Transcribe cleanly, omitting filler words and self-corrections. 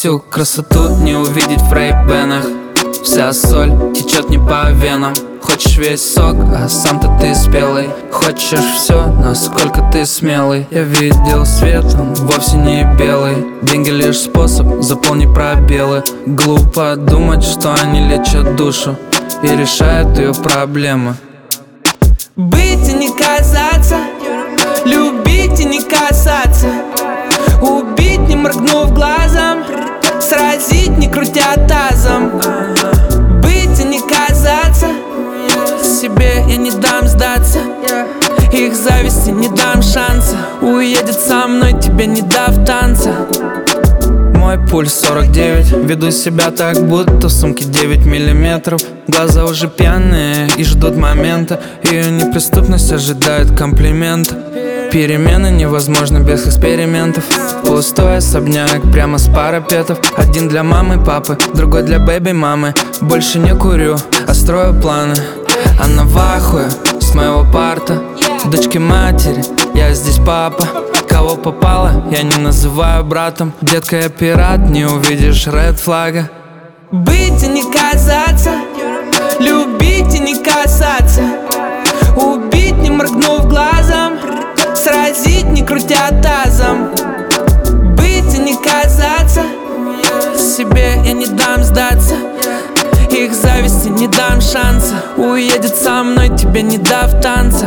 Всю красоту не увидеть в рейбенах. Вся соль течет не по венам. Хочешь весь сок, а сам-то ты спелый. Хочешь все, насколько ты смелый. Я видел свет, он вовсе не белый. Деньги лишь способ, заполни пробелы. Глупо думать, что они лечат душу и решают ее проблемы. Быть и не казаться, любить и не касаться, убить, не моргнув глазом, сразить, не крутя тазом. Быть и не казаться, себе я не дам сдаться, их зависти не дам шанса. Уедет со мной, тебе не дав танца. Мой пульс 49, веду себя так, будто в сумке 9 миллиметров. Глаза уже пьяные и ждут момента. Ее неприступность ожидает комплимента. Перемены невозможны без экспериментов. Пустой особняк прямо с парапетов. Один для мамы, папы, другой для бэби-мамы. Больше не курю, а строю планы. Она в ахуе с моего парта. Дочки матери, я здесь папа. Кого попало, я не называю братом. Детка, я пират, не увидишь ред флага. Быть и не казаться, любить и не касаться, убить, не моргнув глазом, сразить, не крутя тазом. Быть и не казаться, себе я не дам сдаться, их зависти не дам шанса. Уедет со мной, тебе не дав танца.